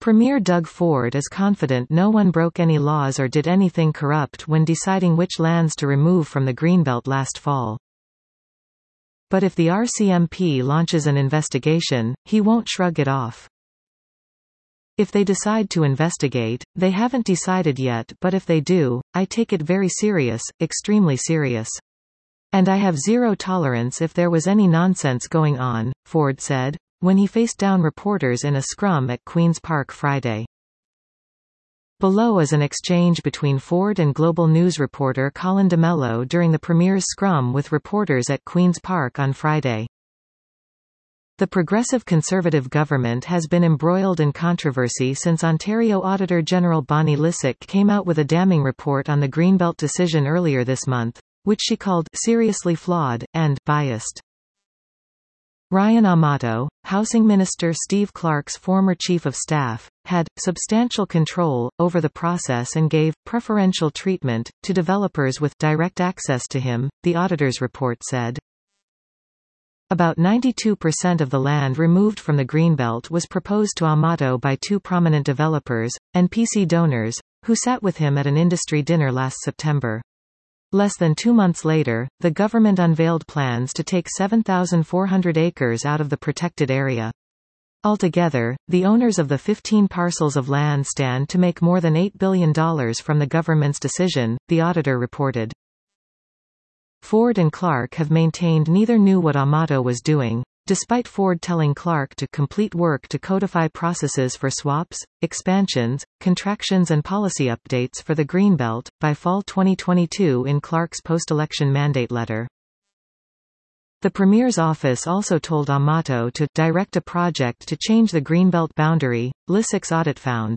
Premier Doug Ford is confident no one broke any laws or did anything corrupt when deciding which lands to remove from the Greenbelt last fall. But if the RCMP launches an investigation, he won't shrug it off. If they decide to investigate, they haven't decided yet, but if they do, I take it very serious, extremely serious. And I have zero tolerance if there was any nonsense going on, Ford said, when he faced down reporters in a scrum at Queen's Park Friday. Below is an exchange between Ford and Global News reporter Colin DeMello during the Premier's scrum with reporters at Queen's Park on Friday. The Progressive Conservative government has been embroiled in controversy since Ontario Auditor General Bonnie Lysyk came out with a damning report on the Greenbelt decision earlier this month, which she called seriously flawed and biased. Ryan Amato, Housing Minister Steve Clark's former chief of staff, had substantial control over the process and gave preferential treatment to developers with direct access to him, the auditor's report said. About 92% of the land removed from the Greenbelt was proposed to Amato by two prominent developers, and PC donors, who sat with him at an industry dinner last September. Less than 2 months later, the government unveiled plans to take 7,400 acres out of the protected area. Altogether, the owners of the 15 parcels of land stand to make more than $8 billion from the government's decision, the auditor reported. Ford and Clark have maintained neither knew what Amato was doing, despite Ford telling Clark to complete work to codify processes for swaps, expansions, contractions and policy updates for the Greenbelt, by fall 2022 in Clark's post-election mandate letter. The Premier's office also told Amato to direct a project to change the Greenbelt boundary, Lysyk's audit found.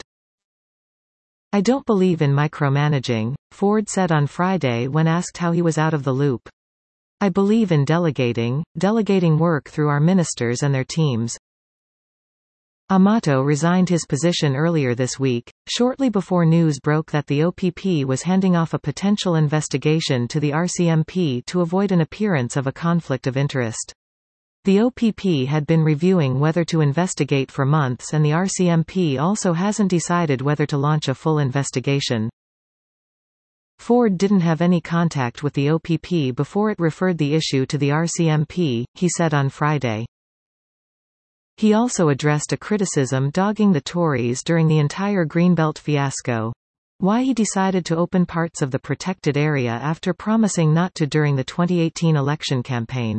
I don't believe in micromanaging, Ford said on Friday when asked how he was out of the loop. I believe in delegating work through our ministers and their teams. Amato resigned his position earlier this week, shortly before news broke that the OPP was handing off a potential investigation to the RCMP to avoid an appearance of a conflict of interest. The OPP had been reviewing whether to investigate for months, and the RCMP also hasn't decided whether to launch a full investigation. Ford didn't have any contact with the OPP before it referred the issue to the RCMP, he said on Friday. He also addressed a criticism dogging the Tories during the entire Greenbelt fiasco. Why he decided to open parts of the protected area after promising not to during the 2018 election campaign.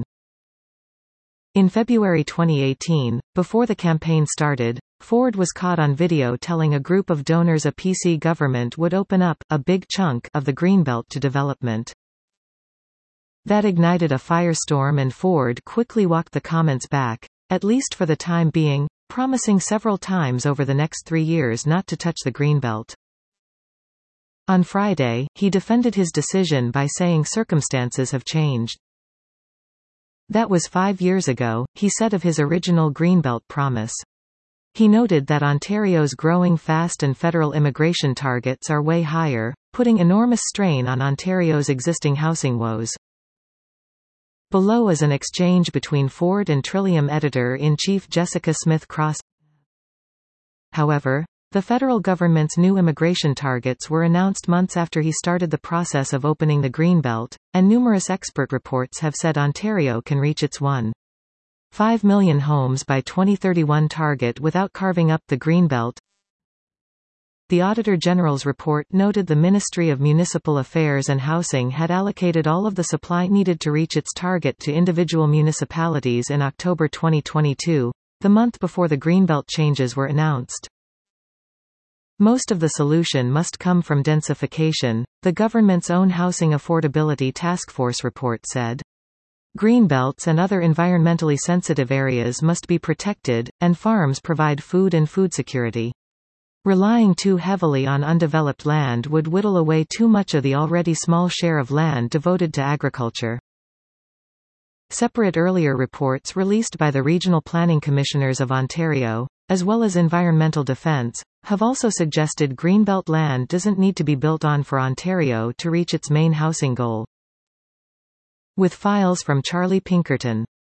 In February 2018, before the campaign started, Ford was caught on video telling a group of donors a PC government would open up a big chunk of the Greenbelt to development. That ignited a firestorm, and Ford quickly walked the comments back, at least for the time being, promising several times over the next 3 years not to touch the Greenbelt. On Friday, he defended his decision by saying circumstances have changed. That was 5 years ago, he said of his original Greenbelt promise. He noted that Ontario's growing fast and federal immigration targets are way higher, putting enormous strain on Ontario's existing housing woes. Below is an exchange between Ford and Trillium editor-in-chief Jessica Smith-Cross. However, the federal government's new immigration targets were announced months after he started the process of opening the Greenbelt, and numerous expert reports have said Ontario can reach its 1.5 million homes by 2031 target without carving up the Greenbelt. The Auditor General's report noted the Ministry of Municipal Affairs and Housing had allocated all of the supply needed to reach its target to individual municipalities in October 2022, the month before the Greenbelt changes were announced. Most of the solution must come from densification, the government's own Housing Affordability Task Force report said. Greenbelts and other environmentally sensitive areas must be protected, and farms provide food and food security. Relying too heavily on undeveloped land would whittle away too much of the already small share of land devoted to agriculture. Separate earlier reports released by the Regional Planning Commissioners of Ontario, as well as Environmental Defence, have also suggested Greenbelt land doesn't need to be built on for Ontario to reach its main housing goal. With files from Charlie Pinkerton.